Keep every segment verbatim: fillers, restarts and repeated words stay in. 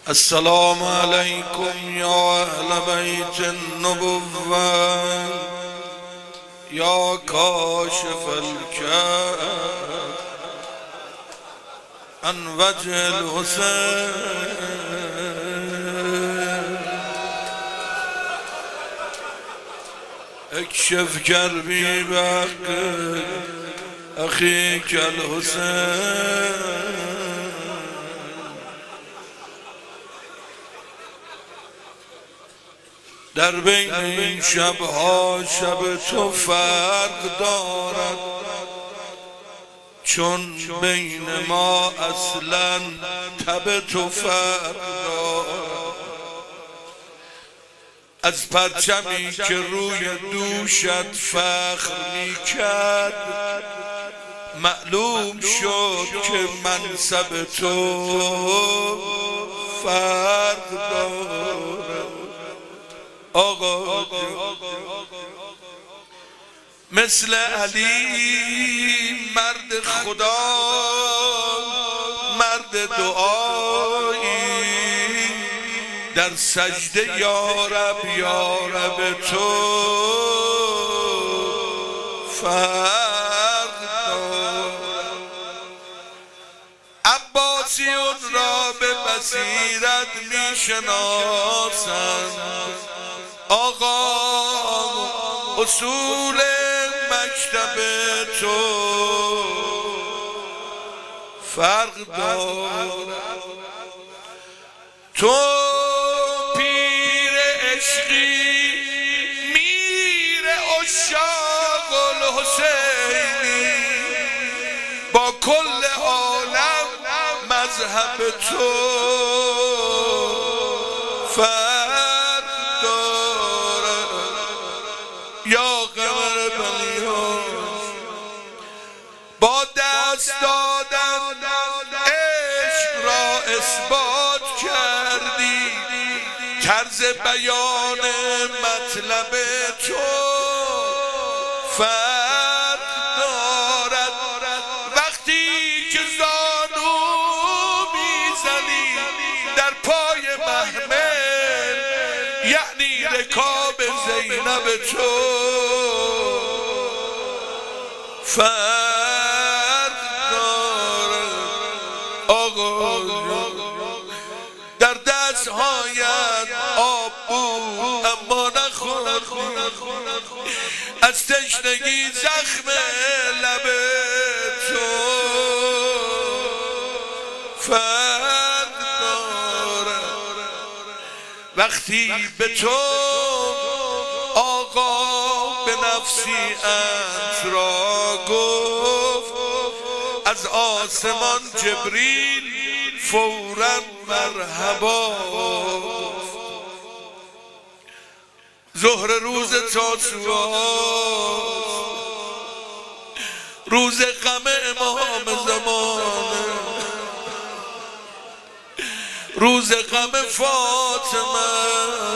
السلام علیکم یا اهل بیت النبوة یا کاشف الکرب عن وجه الحسین اکشف کربی بحق اخیک الحسین. در بین این شبها شب تو فرق دارد، چون بین ما اصلا تب تو فرق دارد. از پرچمی که روی دوشت فخر می کرد معلوم شد که منصب تو فرق دارد. آقا مثل علی مرد خدا، مرد دعایی، در سجده یا رب یا رب تو فرق دارد. عباسیون را به بصیرت می شناسند. آقا اصول مکتب تو فرق دارد. تو پیر عشقی میر عشاق الحسینی، با کل عالم مذهب تو فرق دارد. یا قمر بلیاس با دست دادن عشق را اثبات کردی، طرز بیان مطلب تو فرق دارد. وقتی که زانو میزنی در پای محمل، یعنی رکاب زینب تو فرق دارد. آقا در دستهایت آب بود اما نخوردی، از تشنگی زخم لب تو فرق دارد. وقتی به تو آقا به نفسی انت را گفت، از آسمان جبریل فوراً مرحبا گفت. ظهر روز تاسوعا، روز غم امام زمانه، روز غم فاطمه.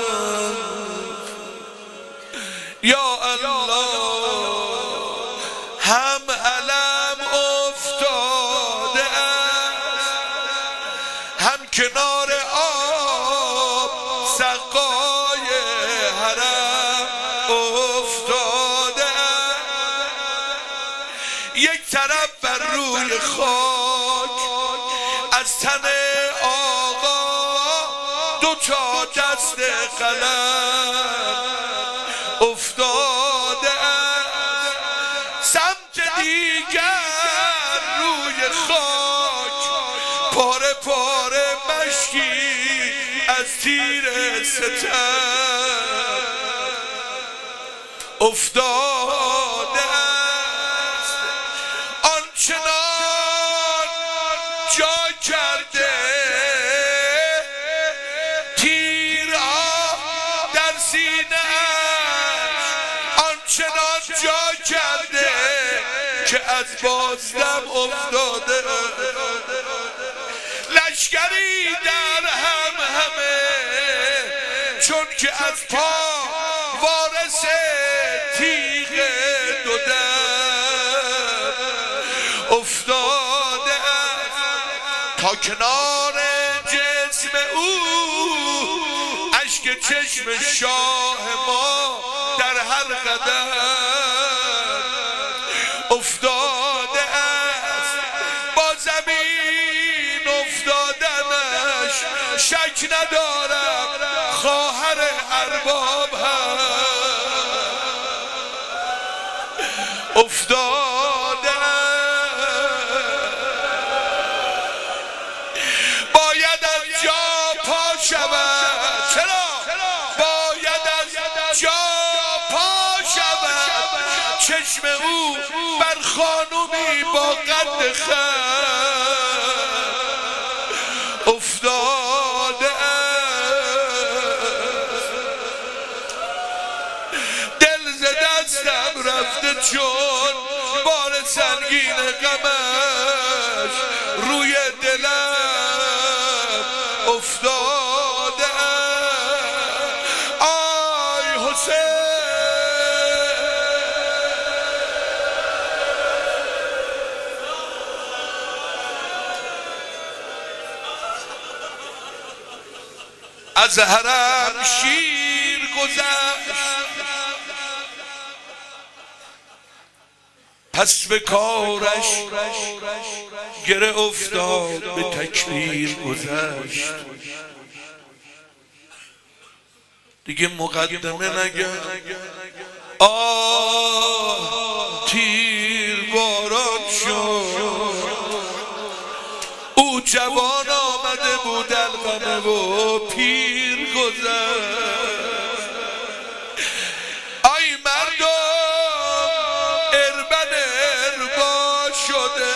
یا الله هم علم افتاده است، هم کنار آب سقای حرم افتاده است. یک طرف بر روی خاک از تن آقا دو تا دست قلم افتاده است، سمت دیگر روی خاک پاره پاره مشکی از تیر ستم افتاده است. آنچنان جا کرده تیرها در سینه، آنچنان جا کرده که از بازدم افتاده. لشکری در هم همه، چون که از پا وارث تیغ دو دم افتاده تا کنار جسم او اشک چشم شاه ما در هر قدم افتاده است، با زمین افتادنش شک ندارم خواهر ارباب هم افتاده باید از جا پا شود. چرا؟ باید از جا پا شود چشم او بر خانومی با قد خم افتاده دل ز دستم رفته چون بار سنگین غمش روی دلم افتاده آی حسین. از حرم شیر گذشت پس به کارش گره افتاد به تکبیر گذشت. دیگه مقدمه نگه آه تیر باران شد او جوان آمده بود القمه و پیر گذشت. آی مردم اربن اربا شده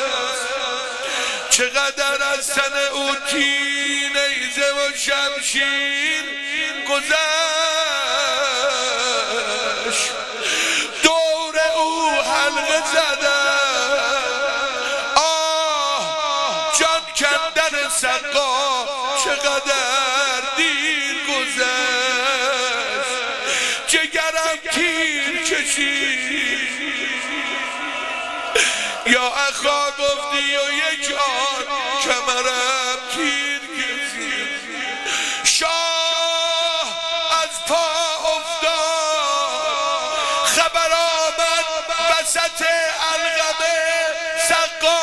چقدر از تن او تیر نیزه و شمشیر گذشت. دور او حلقه زدن آه جان کندن سقا چقدر دیر گذشت. جگرم تیر کشید یا اخا گفتی و یک آن کمرم تیر کشید. شاه از پا افتاد خبر آمد وسط القمه سقا.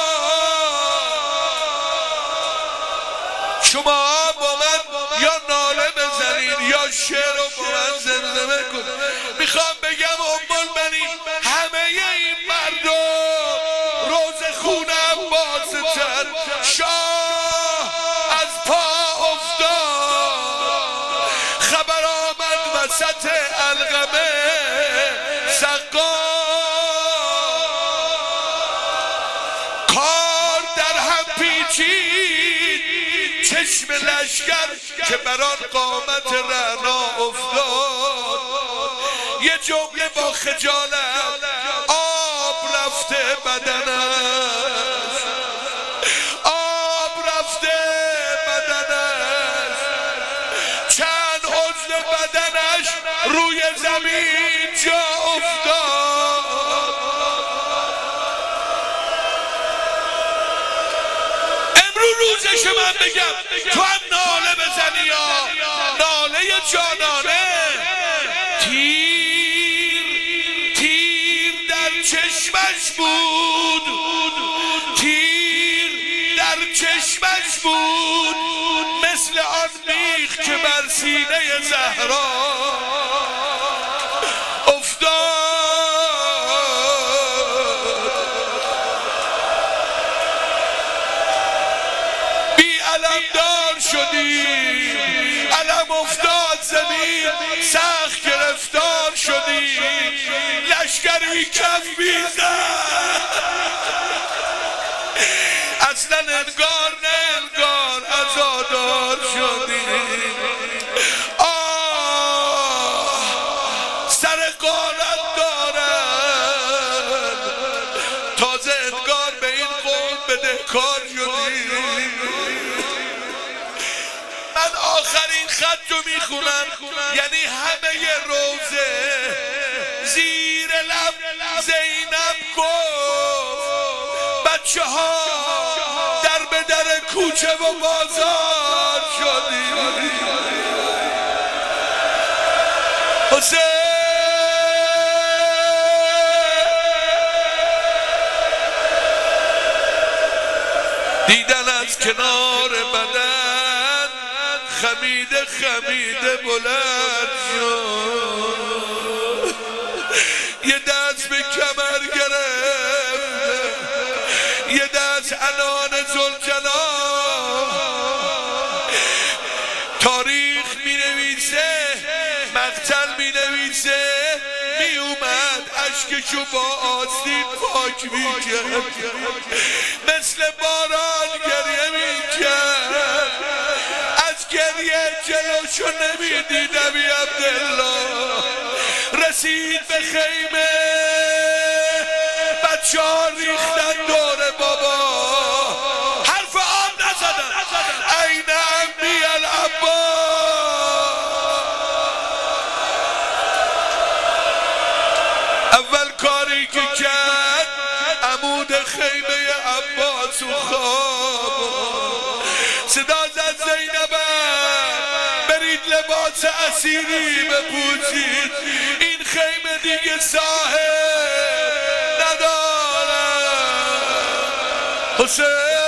شما با من یا ناله بزنید یا شعر رو با من زمزمه کنید. میخوام بگم ام المؤمنین همه این مردم روز خونم باستن. شاه از پا افتاد خبر آمد وسط القمه سقا. کار در هم پیچید چشم لشکر که بران قامت رعنا افتاد. یه جمله با خجالت آب رفته بدنش آب رفته بدنش چند عضو بدنش روی زمین جا افتاد. امروز روزش من بگم تو هم ناله بزنی یا ناله جانانه. تیر تیر در چشمش بود تیر در چشمش بود مثل آن میخ که بر سینه زهرا افتاد. بی علمدار شدی علم افتاد زمین سخت گرفتار شدی لشکری کف میزد اصلا انگار نه انگار عزادار شدی. آه سر غارت دارن تازه انگار به این قوم بدهکار شدی. من آخرین خط رو میخونم یعنی همه روزه زیر لب زینب گفت بچه ها در به در کوچه و بازار شدی. خمیده خمیده بلند شد، یه دست به کمر گرفت، یه دست عنان ذوالجلال. تاریخ می نویسه، مقتل می نویسه، می اومد اشکشو با آستین پاک می کرد، مثل باران گریه می کرد. از گریه جلوشو نمی دید ابی عبدالله. رسید به خیمه، بچه ها ریختن دور بابا، حرف آن نزدن. این عمی العباس. اول کاری که کرد عمود خیمه عباس و خواب، صدا زد زینبم برید لباس اسیری بپوشید، این خیمه دیگه صاحب نداره. حسین